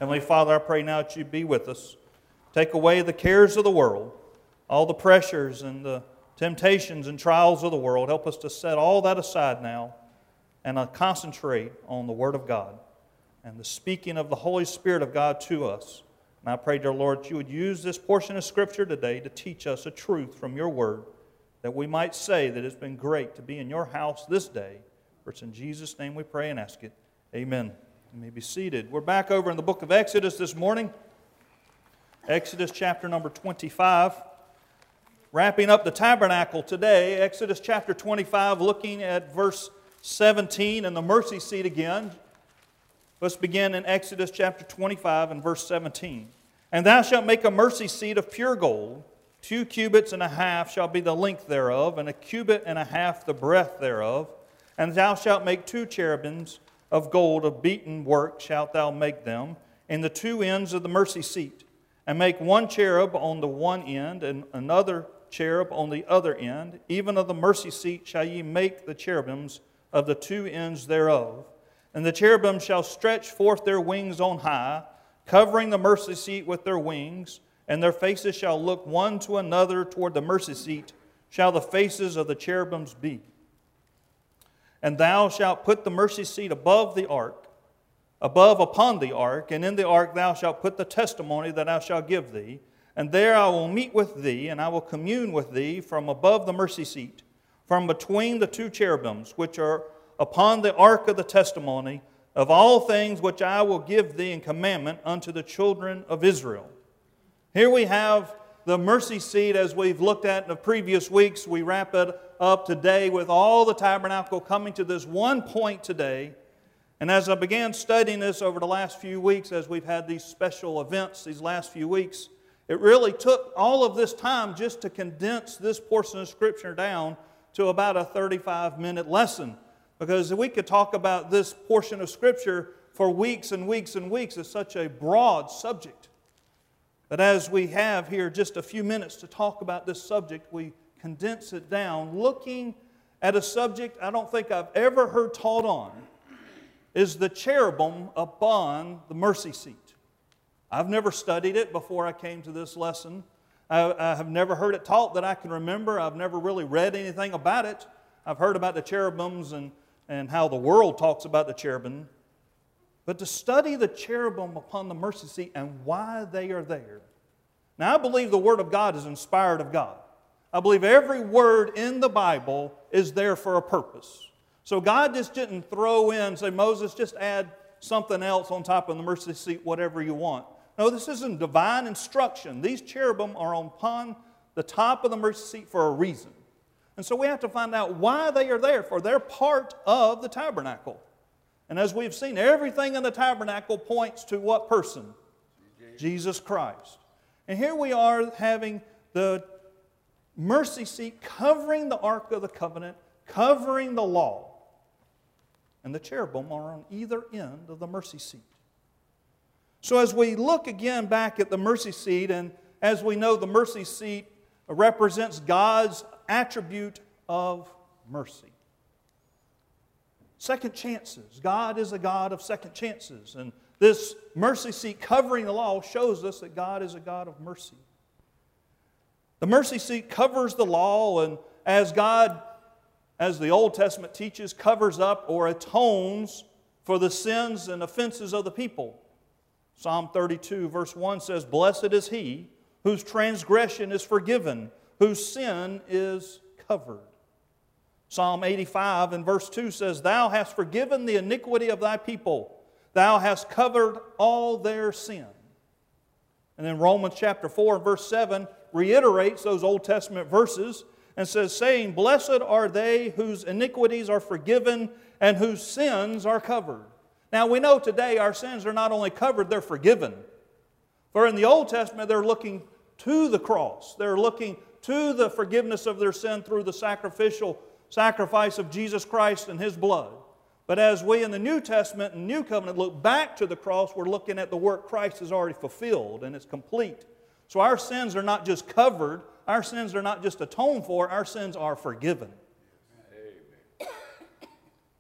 Heavenly Father, I pray now that you be with us. Take away the cares of the world, all the pressures and the temptations and trials of the world. Help us to set all that aside now and concentrate on the Word of God and the speaking of the Holy Spirit of God to us. And I pray, dear Lord, that you would use this portion of Scripture today to teach us a truth from your Word, that we might say that it's been great to be in your house this day. For it's in Jesus' name we pray and ask it. Amen. You may be seated. We're back over in the book of Exodus this morning. Exodus chapter number 25. Wrapping up the tabernacle today, Exodus chapter 25, looking at verse 17 and the mercy seat again. Let's begin in Exodus chapter 25 and verse 17. And thou shalt make a mercy seat of pure gold. 2 cubits and a half shall be the length thereof, and 1.5 cubits the breadth thereof. And thou shalt make 2 cherubims of gold of beaten work shalt thou make them, in the 2 ends of the mercy seat. And make 1 cherub on the one end, and another cherub on the other end. Even of the mercy seat shall ye make the cherubims of the 2 ends thereof. And the cherubim shall stretch forth their wings on high, covering the mercy seat with their wings, and their faces shall look one to another toward the mercy seat, shall the faces of the cherubims be. And thou shalt put the mercy seat above upon the ark, and in the ark thou shalt put the testimony that I shall give thee. And there I will meet with thee, and I will commune with thee from above the mercy seat, from between the 2 cherubims, which are upon the ark of the testimony, of all things which I will give thee in commandment unto the children of Israel. Here we have the mercy seat as we've looked at in the previous weeks. We wrap it up today with all the tabernacle coming to this one point today. And as I began studying this over the last few weeks, as we've had these special events these last few weeks, it really took all of this time just to condense this portion of Scripture down to about a 35-minute lesson. Because we could talk about this portion of Scripture for weeks and weeks and weeks. It's such a broad subject. But as we have here just a few minutes to talk about this subject, we condense it down, looking at a subject I don't think I've ever heard taught on, is the cherubim upon the mercy seat. I've never studied it before I came to this lesson. I have never heard it taught that I can remember. I've never really read anything about it. I've heard about the cherubims and how the world talks about the cherubim. But to study the cherubim upon the mercy seat and why they are there. Now, I believe the Word of God is inspired of God. I believe every word in the Bible is there for a purpose. So God just didn't throw in, say, Moses, just add something else on top of the mercy seat, whatever you want. No, this isn't divine instruction. These cherubim are upon the top of the mercy seat for a reason. And so we have to find out why they are there, for they're part of the tabernacle. And as we've seen, everything in the tabernacle points to what person? Jesus Christ. And here we are having the mercy seat covering the Ark of the Covenant, covering the law. And the cherubim are on either end of the mercy seat. So as we look again back at the mercy seat, and as we know the mercy seat represents God's attribute of mercy. Second chances. God is a God of second chances. And this mercy seat covering the law shows us that God is a God of mercy. The mercy seat covers the law, and as God, as the Old Testament teaches, covers up or atones for the sins and offenses of the people. Psalm 32 verse 1 says, Blessed is he whose transgression is forgiven, whose sin is covered. Psalm 85 and verse 2 says, Thou hast forgiven the iniquity of thy people. Thou hast covered all their sin. And then Romans chapter 4 and verse 7 reiterates those Old Testament verses and says, saying, Blessed are they whose iniquities are forgiven and whose sins are covered. Now we know today our sins are not only covered, they're forgiven. For in the Old Testament they're looking to the cross. They're looking to the forgiveness of their sin through the sacrificial sacrifice of Jesus Christ and His blood. But as we in the New Testament and New Covenant look back to the cross, we're looking at the work Christ has already fulfilled and it's complete. So our sins are not just covered, our sins are not just atoned for, our sins are forgiven.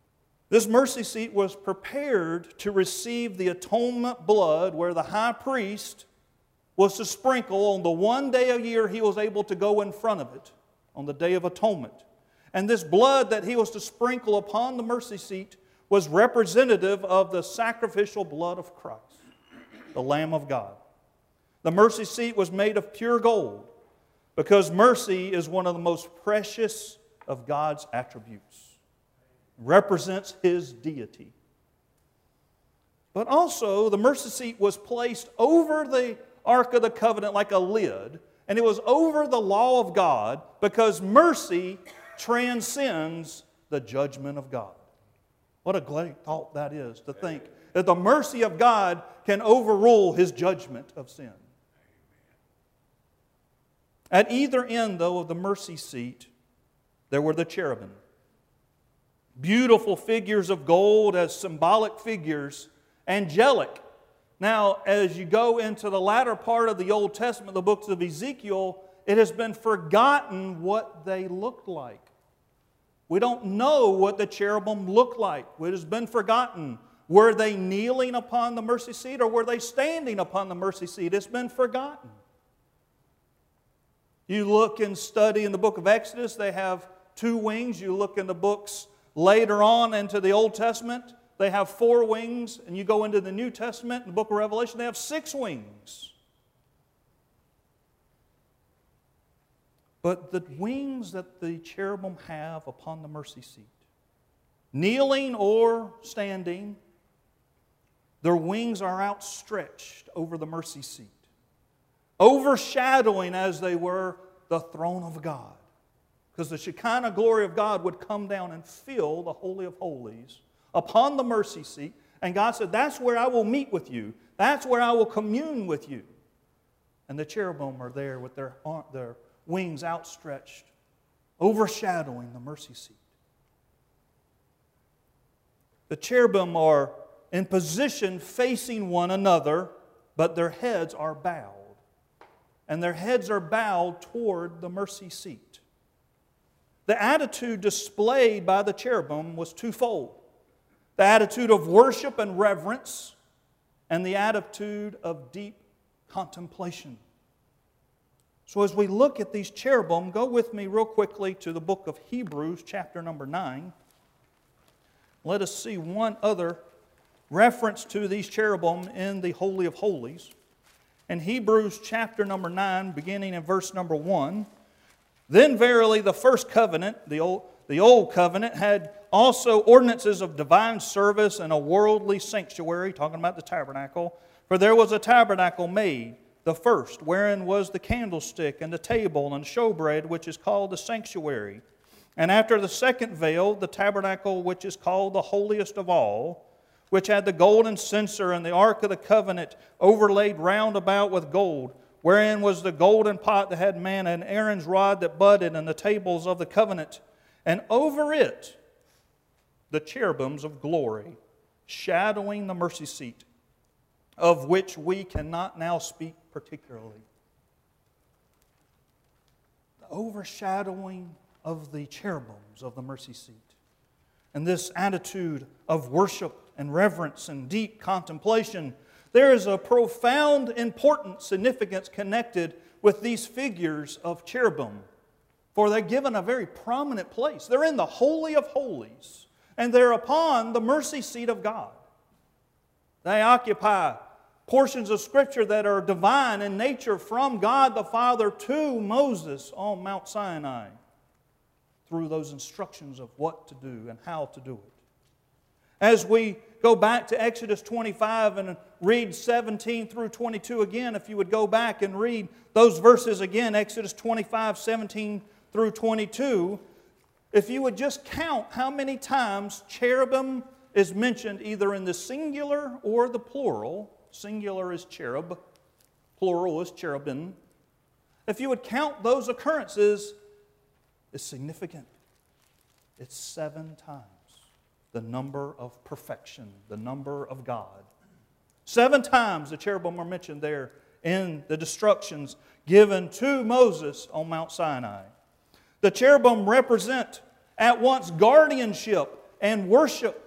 This mercy seat was prepared to receive the atonement blood, where the high priest was to sprinkle on the one day a year he was able to go in front of it, on the Day of Atonement. And this blood that he was to sprinkle upon the mercy seat was representative of the sacrificial blood of Christ, the Lamb of God. The mercy seat was made of pure gold, because mercy is one of the most precious of God's attributes. It represents His deity. But also, the mercy seat was placed over the Ark of the Covenant like a lid, and it was over the law of God, because mercy transcends the judgment of God. What a great thought that is, to think that the mercy of God can overrule His judgment of sin. At either end, though, of the mercy seat, there were the cherubim. Beautiful figures of gold as symbolic figures, angelic. Now, as you go into the latter part of the Old Testament, the books of Ezekiel, it has been forgotten what they looked like. We don't know what the cherubim looked like. It has been forgotten. Were they kneeling upon the mercy seat, or were they standing upon the mercy seat? It's been forgotten. You look and study in the book of Exodus, they have 2 wings. You look in the books later on into the Old Testament, they have 4 wings. And you go into the New Testament, in the book of Revelation, they have 6 wings. But the wings that the cherubim have upon the mercy seat, kneeling or standing, their wings are outstretched over the mercy seat, overshadowing, as they were, the throne of God. Because the Shekinah glory of God would come down and fill the Holy of Holies upon the mercy seat. And God said, that's where I will meet with you. That's where I will commune with you. And the cherubim are there with their wings outstretched, overshadowing the mercy seat. The cherubim are in position facing one another, but their heads are bowed. And their heads are bowed toward the mercy seat. The attitude displayed by the cherubim was twofold: the attitude of worship and reverence, and the attitude of deep contemplation. So as we look at these cherubim, go with me real quickly to the book of Hebrews, chapter number 9. Let us see one other reference to these cherubim in the Holy of Holies. In Hebrews chapter number 9, beginning in verse number 1, "Then verily the first covenant, the old covenant, had also ordinances of divine service and a worldly sanctuary," talking about the tabernacle. "For there was a tabernacle made, the first, wherein was the candlestick and the table and the showbread, which is called the sanctuary. And after the second veil, the tabernacle which is called the holiest of all, which had the golden censer and the ark of the covenant overlaid round about with gold, wherein was the golden pot that had manna and Aaron's rod that budded and the tables of the covenant. And over it, the cherubims of glory, shadowing the mercy seat, of which we cannot now speak particularly." The overshadowing of the cherubims of the mercy seat, and this attitude of worship and reverence and deep contemplation, there is a profound, important significance connected with these figures of cherubim, for they're given a very prominent place. They're in the Holy of Holies, and they're upon the mercy seat of God. They occupy portions of Scripture that are divine in nature from God the Father to Moses on Mount Sinai, through those instructions of what to do and how to do it. As we go back to Exodus 25 and read 17 through 22 again, if you would go back and read those verses again, Exodus 25, 17 through 22, if you would just count how many times cherubim is mentioned either in the singular or the plural. Singular is cherub, plural is cherubim. If you would count those occurrences, it's significant. It's 7 times the number of perfection, the number of God. 7 times the cherubim are mentioned there in the instructions given to Moses on Mount Sinai. The cherubim represent at once guardianship and worship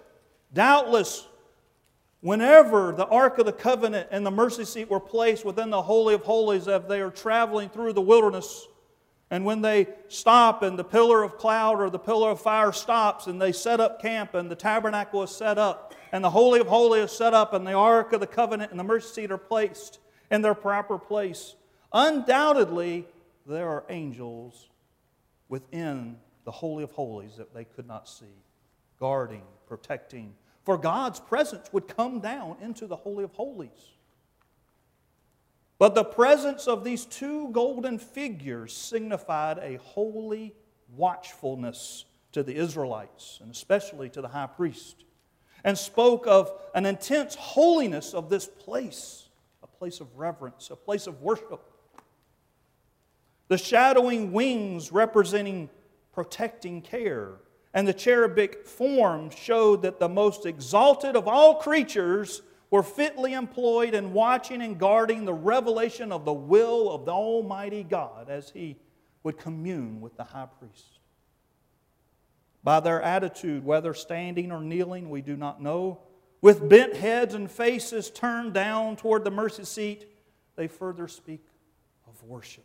Doubtless, whenever the Ark of the Covenant and the mercy seat were placed within the Holy of Holies as they are traveling through the wilderness, and when they stop and the pillar of cloud or the pillar of fire stops and they set up camp and the tabernacle is set up and the Holy of Holies is set up and the Ark of the Covenant and the mercy seat are placed in their proper place, undoubtedly there are angels within the Holy of Holies that they could not see, guarding, protecting. For God's presence would come down into the Holy of Holies. But the presence of these two golden figures signified a holy watchfulness to the Israelites, and especially to the high priest, and spoke of an intense holiness of this place, a place of reverence, a place of worship. The shadowing wings representing protecting care, and the cherubic form showed that the most exalted of all creatures were fitly employed in watching and guarding the revelation of the will of the Almighty God as He would commune with the high priest. By their attitude, whether standing or kneeling, we do not know, with bent heads and faces turned down toward the mercy seat, they further speak of worship.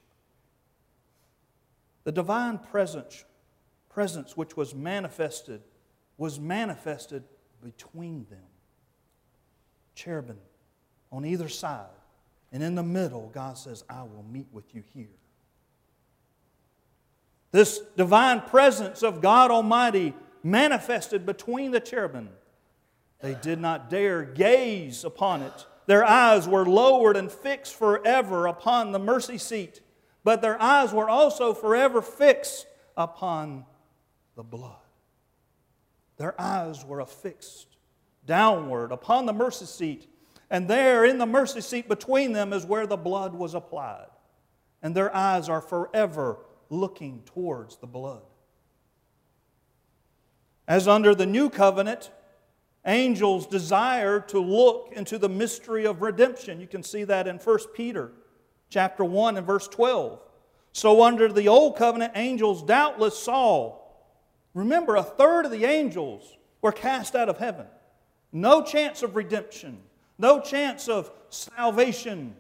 The divine presence which was manifested between them. Cherubim on either side. And in the middle, God says, I will meet with you here. This divine presence of God Almighty manifested between the cherubim. They did not dare gaze upon it. Their eyes were lowered and fixed forever upon the mercy seat. But their eyes were also forever fixed upon the blood. Their eyes were affixed downward upon the mercy seat. And there in the mercy seat between them is where the blood was applied. And their eyes are forever looking towards the blood. As under the new covenant, angels desire to look into the mystery of redemption. You can see that in 1 Peter chapter 1 and verse 12. So under the old covenant, angels doubtless saw. Remember, a third of the angels were cast out of heaven. No chance of redemption. No chance of salvation.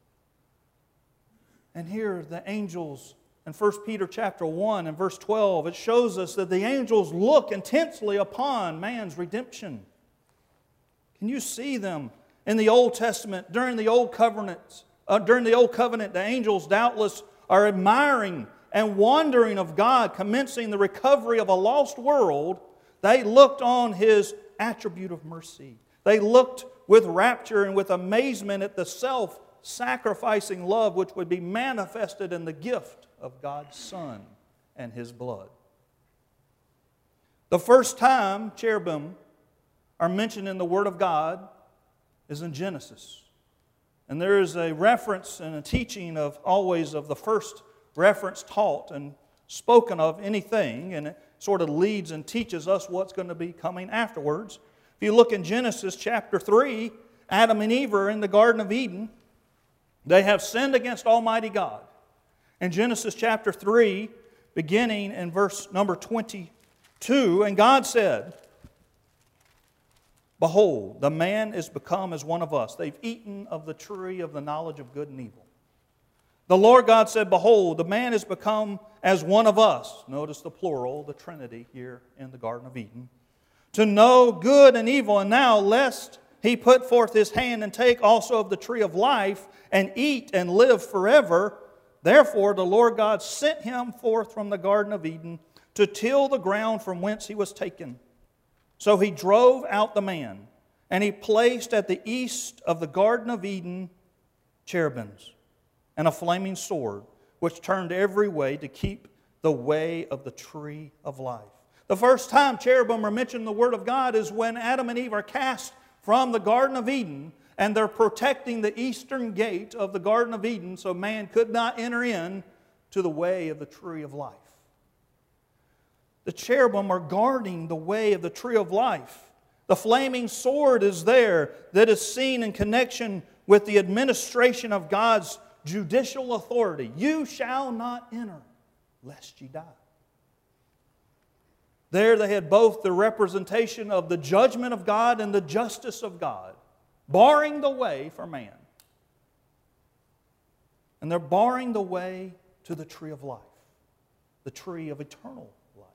And here the angels in 1 Peter chapter 1 and verse 12, it shows us that the angels look intensely upon man's redemption. Can you see them in the Old Testament? During the Old Covenant, the angels doubtless are admiring and wondering of God, commencing the recovery of a lost world. They looked on His attribute of mercy. They looked with rapture and with amazement at the self-sacrificing love which would be manifested in the gift of God's Son and His blood. The first time cherubim are mentioned in the Word of God is in Genesis. And there is a reference and a teaching of always of the first reference taught and spoken of anything, and it sort of leads and teaches us what's going to be coming afterwards. If you look in Genesis chapter 3, Adam and Eve are in the Garden of Eden. They have sinned against Almighty God. In Genesis chapter 3, beginning in verse number 22, and God said, Behold, the man is become as one of us. They've eaten of the tree of the knowledge of good and evil. The Lord God said, Behold, the man is become as one of us. Notice the plural, the Trinity here in the Garden of Eden. To know good and evil. And now, lest he put forth his hand and take also of the tree of life and eat and live forever. Therefore, the Lord God sent him forth from the Garden of Eden to till the ground from whence he was taken. So he drove out the man, and he placed at the east of the Garden of Eden cherubims and a flaming sword, which turned every way to keep the way of the tree of life. The first time cherubim are mentioned in the Word of God is when Adam and Eve are cast from the Garden of Eden, and they're protecting the eastern gate of the Garden of Eden so man could not enter in to the way of the tree of life. The cherubim are guarding the way of the tree of life. The flaming sword is there that is seen in connection with the administration of God's judicial authority. You shall not enter, lest ye die. There they had both the representation of the judgment of God and the justice of God, barring the way for man. And they're barring the way to the tree of life, the tree of eternal life.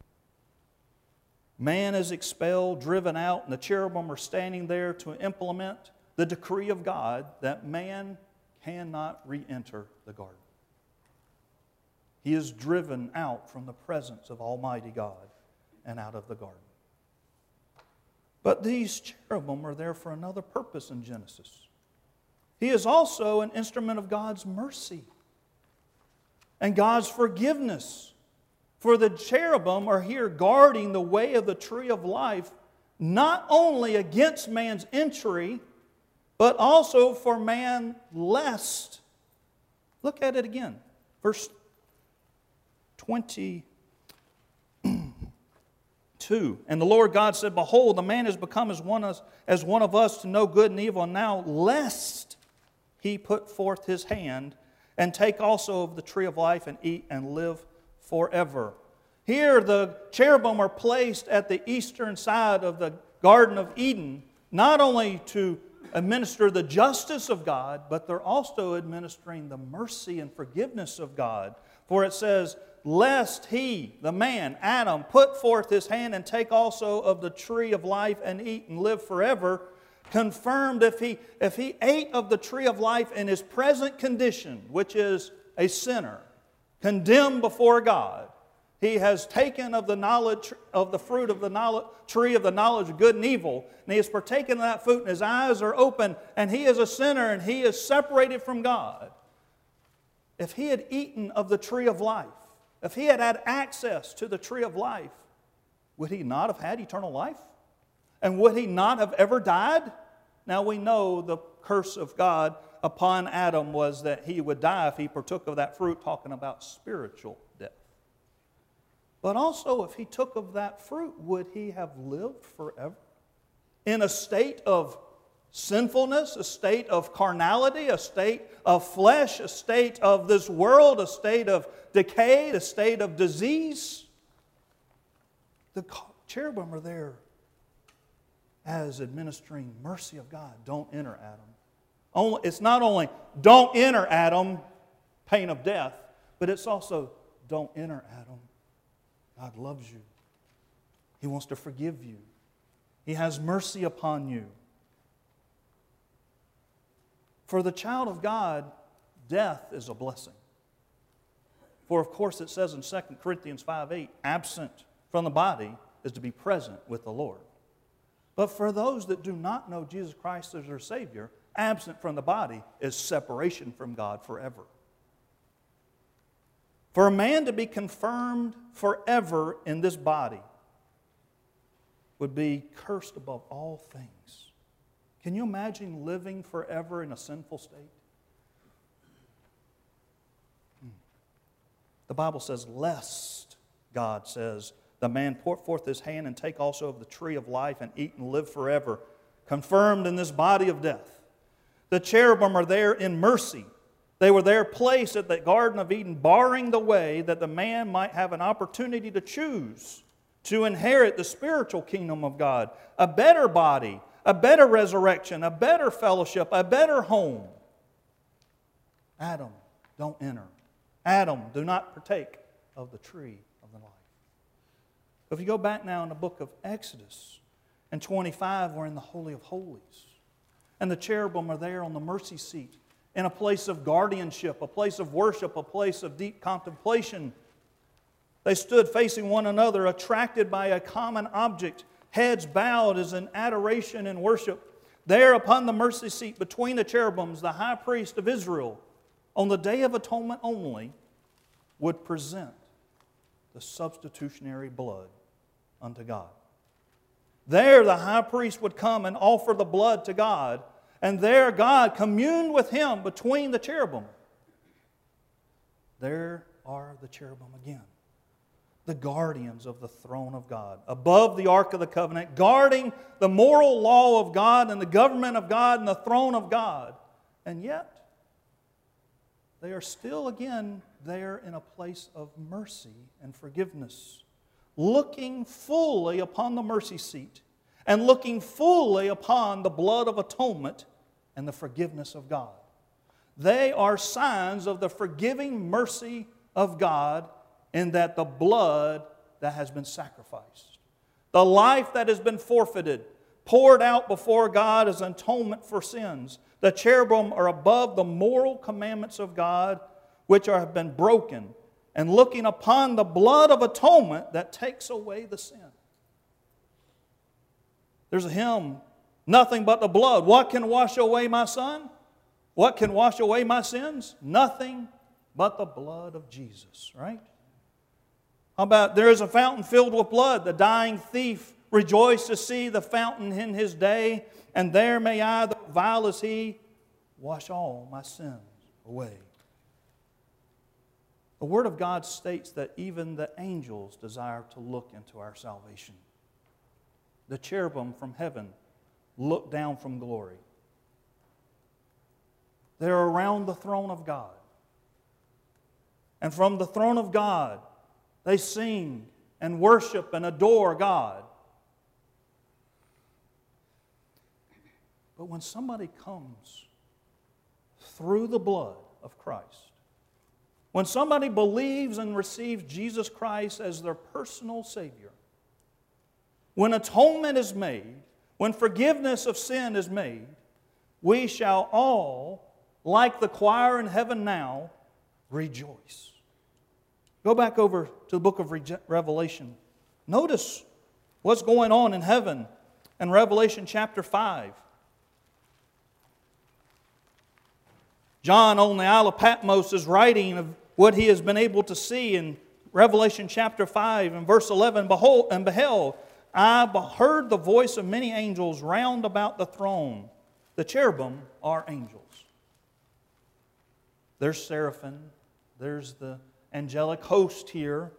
Man is expelled, driven out, and the cherubim are standing there to implement the decree of God that man cannot re-enter the garden. He is driven out from the presence of Almighty God and out of the garden. But these cherubim are there for another purpose in Genesis. He is also an instrument of God's mercy and God's forgiveness. For the cherubim are here guarding the way of the tree of life, not only against man's entry, but also for man lest. Look at it again. Verse 22. And the Lord God said, Behold, the man has become as one of us to know good and evil, and now lest he put forth his hand and take also of the tree of life and eat and live forever. Here the cherubim are placed at the eastern side of the Garden of Eden, not only to administer the justice of God, but they're also administering the mercy and forgiveness of God. For it says, lest he, the man, Adam, put forth his hand and take also of the tree of life and eat and live forever, confirmed if he ate of the tree of life in his present condition, which is a sinner, condemned before God, he has taken of the knowledge of the fruit of the tree of the knowledge of good and evil, and he has partaken of that fruit, and his eyes are open, and he is a sinner, and he is separated from God. If he had eaten of the tree of life, if he had had access to the tree of life, would he not have had eternal life? And would he not have ever died? Now we know the curse of God upon Adam was that he would die if he partook of that fruit, talking about spiritual death. But also, if he took of that fruit, would he have lived forever? In a state of sinfulness, a state of carnality, a state of flesh, a state of this world, a state of decay, a state of disease? The cherubim are there as administering mercy of God. Don't enter, Adam. It's not only don't enter, Adam, pain of death, but it's also don't enter, Adam. God loves you. He wants to forgive you. He has mercy upon you. For the child of God, death is a blessing. For of course it says in 2 Corinthians 5:8, absent from the body is to be present with the Lord. But for those that do not know Jesus Christ as their Savior, absent from the body is separation from God forever. For a man to be confirmed forever in this body would be cursed above all things. Can you imagine living forever in a sinful state? The Bible says, lest, God says, the man put forth his hand and take also of the tree of life and eat and live forever, confirmed in this body of death. The cherubim are there in mercy. They were there placed at the Garden of Eden, barring the way that the man might have an opportunity to choose to inherit the spiritual kingdom of God, a better body, a better resurrection, a better fellowship, a better home. Adam, don't enter. Adam, do not partake of the tree of the life. If you go back now in the book of Exodus, in 25, we're in the Holy of Holies. And the cherubim are there on the mercy seat, in a place of guardianship, a place of worship, a place of deep contemplation. They stood facing one another, attracted by a common object, heads bowed as in adoration and worship. There upon the mercy seat between the cherubims, the high priest of Israel, on the Day of Atonement only, would present the substitutionary blood unto God. There the high priest would come and offer the blood to God, and there God communed with him between the cherubim. There are the cherubim again, the guardians of the throne of God, above the Ark of the Covenant, guarding the moral law of God and the government of God and the throne of God. And yet, they are still again there in a place of mercy and forgiveness. looking fully upon the mercy seat and looking fully upon the blood of atonement and the forgiveness of God. They are signs of the forgiving mercy of God in that the blood that has been sacrificed, the life that has been forfeited, poured out before God as an atonement for sins. The cherubim are above the moral commandments of God which have been broken, and looking upon the blood of atonement that takes away the sin. There's a hymn, nothing but the blood. What can wash away my son? What can wash away my sins? Nothing but the blood of Jesus, right? How about, there is a fountain filled with blood. The dying thief rejoiced to see the fountain in his day, and there may I, though vile as he, wash all my sins away. The Word of God states that even the angels desire to look into our salvation. The cherubim from heaven look down from glory. They're around the throne of God. And from the throne of God, they sing and worship and adore God. But when somebody comes through the blood of Christ, when somebody believes and receives Jesus Christ as their personal Savior, when atonement is made, when forgiveness of sin is made, we shall all, like the choir in heaven now, rejoice. Go back over to the book of Revelation. Notice what's going on in heaven in Revelation chapter 5. John on the Isle of Patmos is writing of what he has been able to see in Revelation chapter 5 and verse 11. Behold, and beheld, I heard the voice of many angels round about the throne. The cherubim are angels. There's seraphim. There's the angelic host here.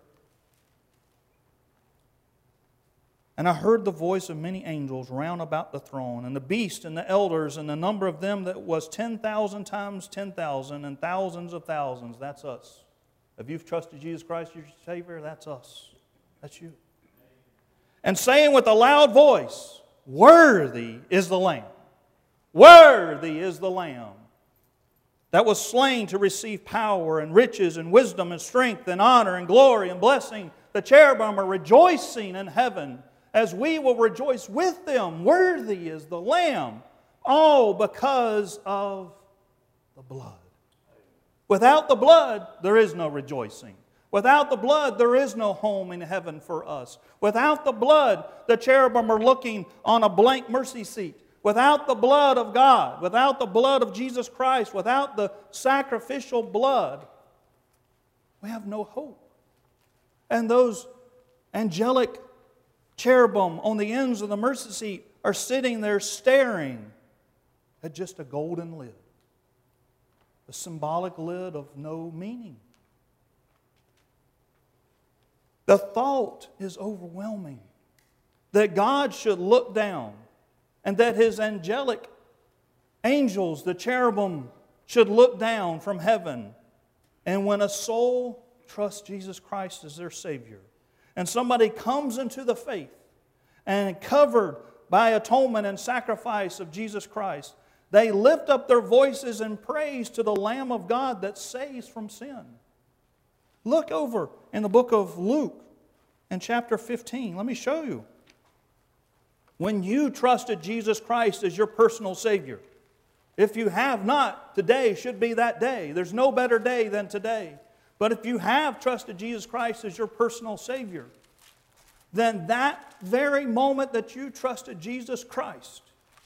And I heard the voice of many angels round about the throne, and the beast and the elders, and the number of them that was 10,000 times 10,000, and thousands of thousands. That's us. If you've trusted Jesus Christ your Savior, that's us. That's you. And saying with a loud voice, worthy is the Lamb. Worthy is the Lamb that was slain to receive power and riches and wisdom and strength and honor and glory and blessing. The cherubim are rejoicing in heaven as we will rejoice with them. Worthy is the Lamb, all because of the blood. Without the blood, there is no rejoicing. Without the blood, there is no home in heaven for us. Without the blood, the cherubim are looking on a blank mercy seat. Without the blood of God, without the blood of Jesus Christ, without the sacrificial blood, we have no hope. And those angelic cherubim on the ends of the mercy seat are sitting there staring at just a golden lid. A symbolic lid of no meaning. The thought is overwhelming that God should look down and that His angelic angels, the cherubim, should look down from heaven. And when a soul trusts Jesus Christ as their Savior, and somebody comes into the faith and covered by atonement and sacrifice of Jesus Christ, they lift up their voices in praise to the Lamb of God that saves from sin. Look over in the book of Luke in chapter 15. Let me show you. When you trusted Jesus Christ as your personal Savior, if you have not, today should be that day. There's no better day than today. But if you have trusted Jesus Christ as your personal Savior, then that very moment that you trusted Jesus Christ,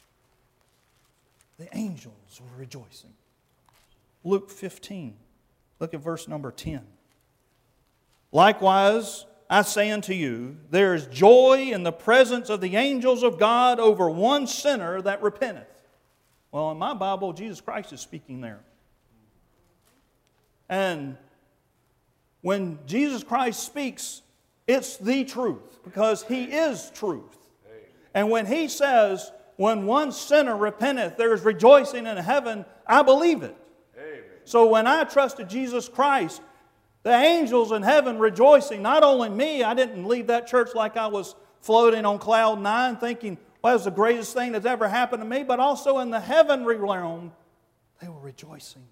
the angels were rejoicing. Luke 15, look at verse number 10. Likewise, I say unto you, there is joy in the presence of the angels of God over one sinner that repenteth. Well, in my Bible, Jesus Christ is speaking there. And when Jesus Christ speaks, it's the truth, because He is truth. And when He says, when one sinner repenteth, there is rejoicing in heaven, I believe it. Amen. So when I trusted Jesus Christ, The angels in heaven rejoicing. Not only me, I didn't leave that church like I was floating on cloud nine thinking, well, that was the greatest thing that's ever happened to me, but also in the heavenly realm, they were rejoicing.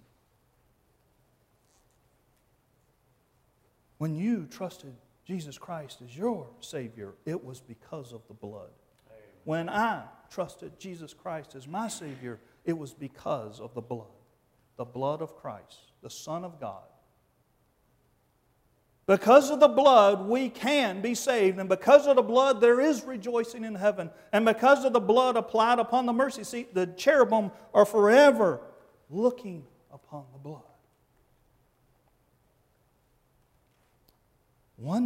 When you trusted Jesus Christ as your Savior, it was because of the blood. Amen. When I trusted Jesus Christ as my Savior, it was because of the blood of Christ, the Son of God. Because of the blood, we can be saved. And because of the blood, there is rejoicing in heaven. And because of the blood applied upon the mercy seat, the cherubim are forever looking upon the blood. One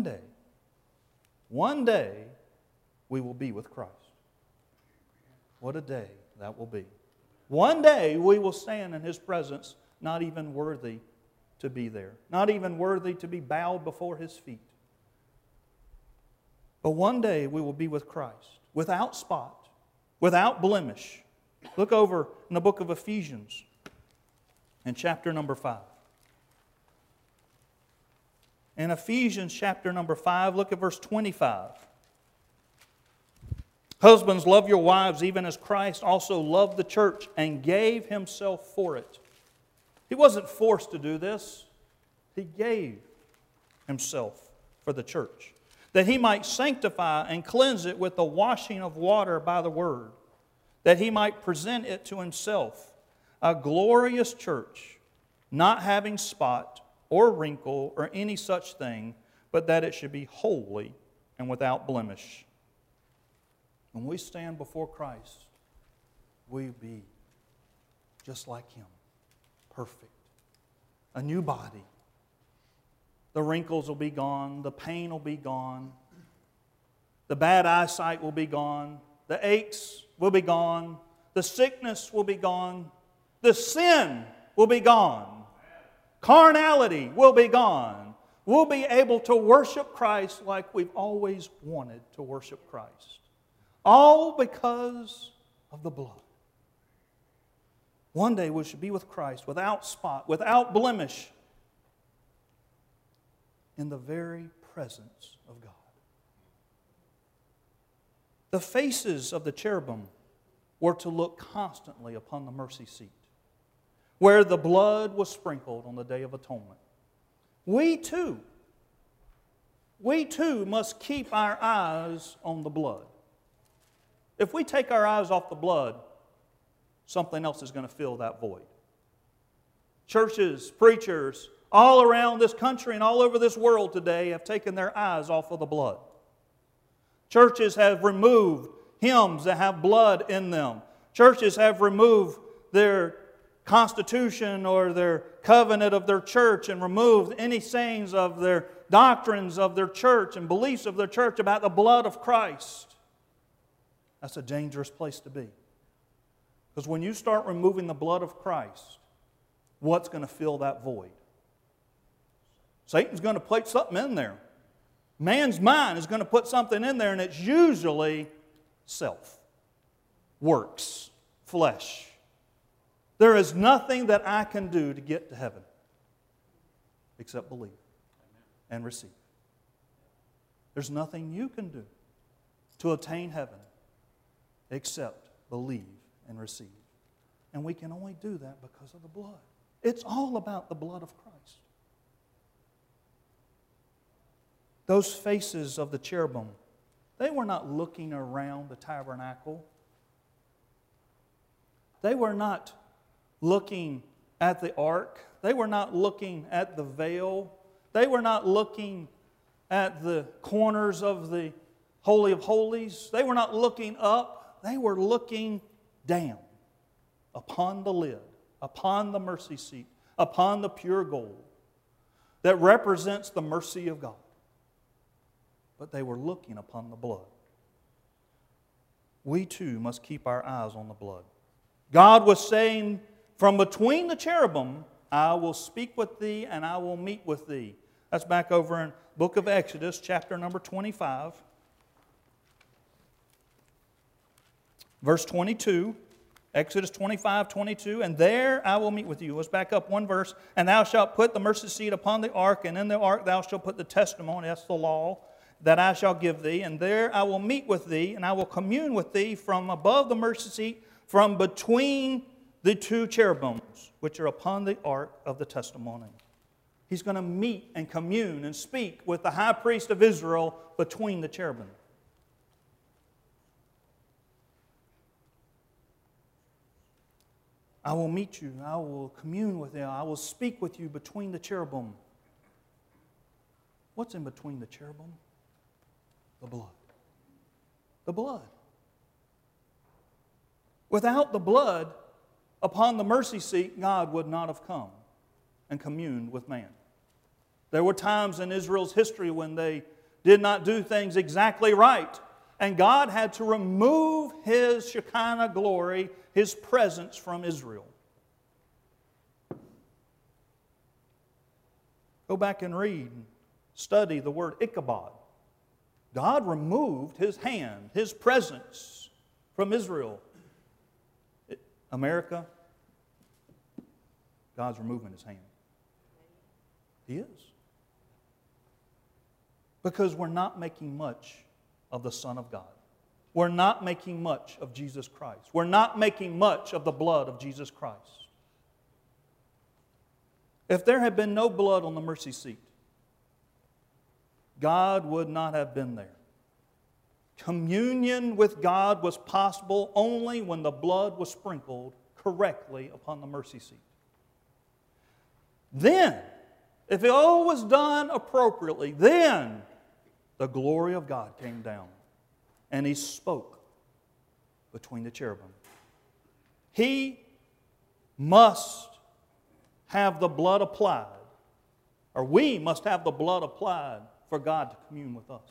day, we will be with Christ. What a day that will be. One day, we will stand in His presence, not even worthy to be there, not even worthy to be bowed before His feet. But one day, we will be with Christ, without spot, without blemish. Look over in the book of Ephesians, in chapter number 5. In Ephesians chapter number 5, look at verse 25. Husbands, love your wives even as Christ also loved the church and gave Himself for it. He wasn't forced to do this. He gave Himself for the church, that He might sanctify and cleanse it with the washing of water by the Word, that He might present it to Himself, a glorious church, not having spot or wrinkle or any such thing, but that it should be holy and without blemish. When we stand before Christ, we be just like Him, perfect. A new body. The wrinkles will be gone, the pain will be gone, the bad eyesight will be gone, the aches will be gone, the sickness will be gone, the sin will be gone. Carnality will be gone. We'll be able to worship Christ like we've always wanted to worship Christ. All because of the blood. One day we should be with Christ without spot, without blemish, in the very presence of God. The faces of the cherubim were to look constantly upon the mercy seat, where the blood was sprinkled on the Day of Atonement. We too must keep our eyes on the blood. If we take our eyes off the blood, something else is going to fill that void. Churches, preachers, all around this country and all over this world today have taken their eyes off of the blood. Churches have removed hymns that have blood in them. Churches have removed their constitution or their covenant of their church and removed any sayings of their doctrines of their church and beliefs of their church about the blood of Christ. That's a dangerous place to be. Because when you start removing the blood of Christ, what's going to fill that void? Satan's going to put something in there. Man's mind is going to put something in there, and it's usually self, works, flesh. There is nothing that I can do to get to heaven except believe and receive. There's nothing you can do to attain heaven except believe and receive. And we can only do that because of the blood. It's all about the blood of Christ. Those faces of the cherubim, they were not looking around the tabernacle. They were not looking at the ark. They were not looking at the veil. They were not looking at the corners of the Holy of Holies. They were not looking up. They were looking down upon the lid, upon the mercy seat, upon the pure gold that represents the mercy of God. But they were looking upon the blood. We too must keep our eyes on the blood. God was saying, from between the cherubim, I will speak with thee and I will meet with thee. That's back over in the book of Exodus, chapter number 25. Verse 22, Exodus 25:22, and there I will meet with you. Let's back up one verse. And thou shalt put the mercy seat upon the ark, and in the ark thou shalt put the testimony, that's the law, that I shall give thee. And there I will meet with thee, and I will commune with thee from above the mercy seat, from between the two cherubims, which are upon the ark of the testimony. He's going to meet and commune and speak with the high priest of Israel between the cherubim. I will meet you, I will commune with you, I will speak with you between the cherubim. What's in between the cherubim? The blood. The blood. Without the blood upon the mercy seat, God would not have come and communed with man. There were times in Israel's history when they did not do things exactly right, and God had to remove His Shekinah glory, His presence from Israel. Go back and read and study the word Ichabod. God removed His hand, His presence from Israel. America, God's removing His hand. He is. Because we're not making much of the Son of God. We're not making much of Jesus Christ. We're not making much of the blood of Jesus Christ. If there had been no blood on the mercy seat, God would not have been there. Communion with God was possible only when the blood was sprinkled correctly upon the mercy seat. Then, if it all was done appropriately, then the glory of God came down and He spoke between the cherubim. He must have the blood applied, or we must have the blood applied for God to commune with us.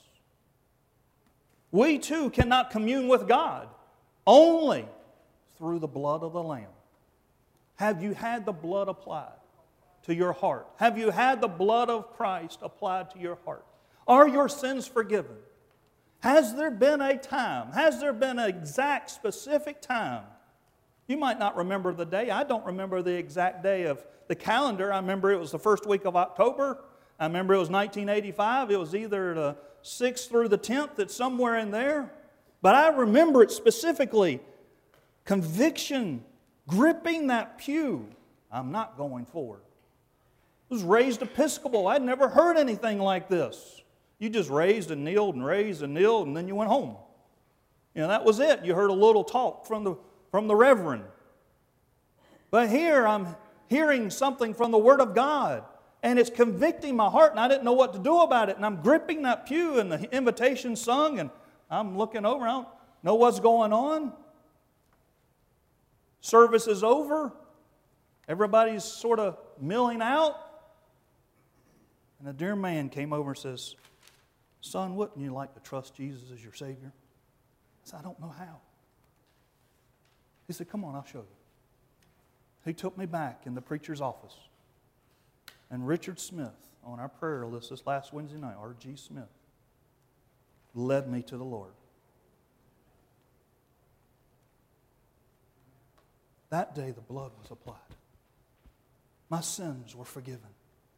We too cannot commune with God only through the blood of the Lamb. Have you had the blood applied to your heart? Have you had the blood of Christ applied to your heart? Are your sins forgiven? Has there been a time? Has there been an exact, specific time? You might not remember the day. I don't remember the exact day of the calendar. I remember it was the first week of October. I remember it was 1985. It was either the 6th through the 10th. It's somewhere in there. But I remember it specifically. Conviction, gripping that pew. I'm not going forward. I was raised Episcopal. I'd never heard anything like this. You just raised and kneeled, and then you went home. You know, that was it. You heard a little talk from the reverend. But here I'm hearing something from the Word of God, and it's convicting my heart, and I didn't know what to do about it. And I'm gripping that pew, and the invitation sung, and I'm looking over. I don't know what's going on. Service is over. Everybody's sort of milling out. And a dear man came over and says, "Son, wouldn't you like to trust Jesus as your Savior?" I said, "I don't know how." He said, "Come on, I'll show you." He took me back in the preacher's office. And Richard Smith, on our prayer list this last Wednesday night, R.G. Smith, led me to the Lord. That day the blood was applied. My sins were forgiven.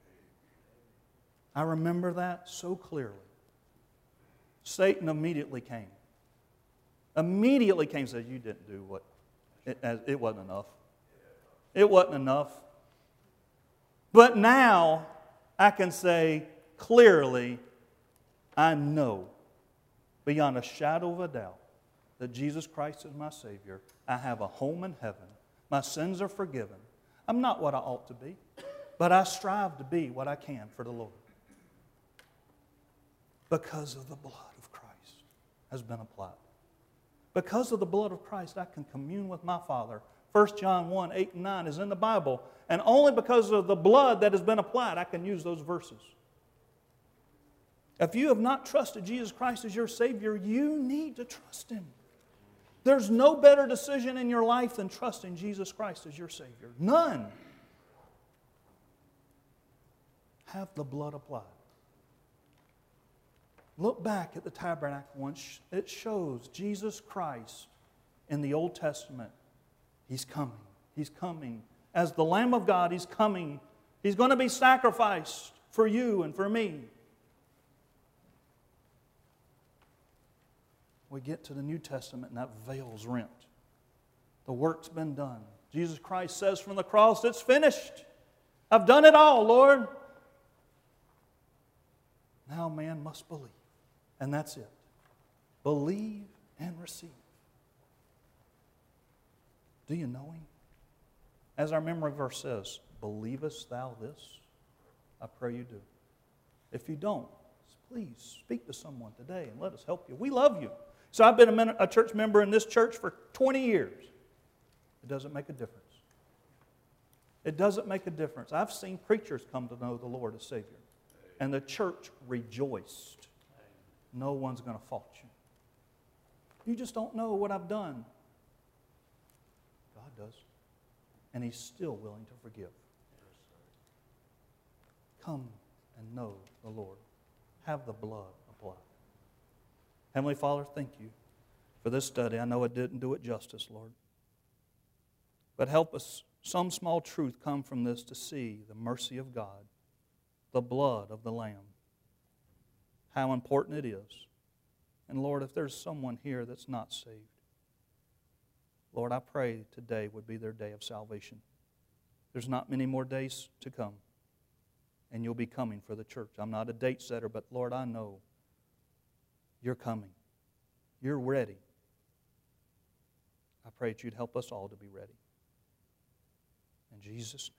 I remember that so clearly. Satan immediately came. Immediately came and said, "You didn't do what, it wasn't enough. It wasn't enough." But now I can say clearly, I know beyond a shadow of a doubt that Jesus Christ is my Savior. I have a home in heaven. My sins are forgiven. I'm not what I ought to be, but I strive to be what I can for the Lord. Because of the blood of Christ has been applied. Because of the blood of Christ, I can commune with my Father. 1 John 1, 8 and 9 is in the Bible. And only because of the blood that has been applied, I can use those verses. If you have not trusted Jesus Christ as your Savior, you need to trust Him. There's no better decision in your life than trusting Jesus Christ as your Savior. None. Have the blood applied. Look back at the tabernacle once. It shows Jesus Christ in the Old Testament. He's coming. He's coming. As the Lamb of God, He's coming. He's going to be sacrificed for you and for me. We get to the New Testament and that veil's rent. The work's been done. Jesus Christ says from the cross, it's finished. I've done it all, Lord. Now man must believe. And that's it. Believe and receive. Do you know Him? As our memory verse says, believest thou this? I pray you do. If you don't, please speak to someone today and let us help you. We love you. So I've been a church member in this church for 20 years. It doesn't make a difference. It doesn't make a difference. I've seen preachers come to know the Lord as Savior. And the church rejoiced. No one's going to fault you. You just don't know what I've done. God does. And He's still willing to forgive. Come and know the Lord. Have the blood applied. Heavenly Father, thank you for this study. I know it didn't do it justice, Lord. But help us, some small truth come from this to see the mercy of God, the blood of the Lamb, how important it is. And Lord, if there's someone here that's not saved, Lord, I pray today would be their day of salvation. There's not many more days to come, and you'll be coming for the church. I'm not a date setter, but Lord, I know you're coming. You're ready. I pray that you'd help us all to be ready. In Jesus' name.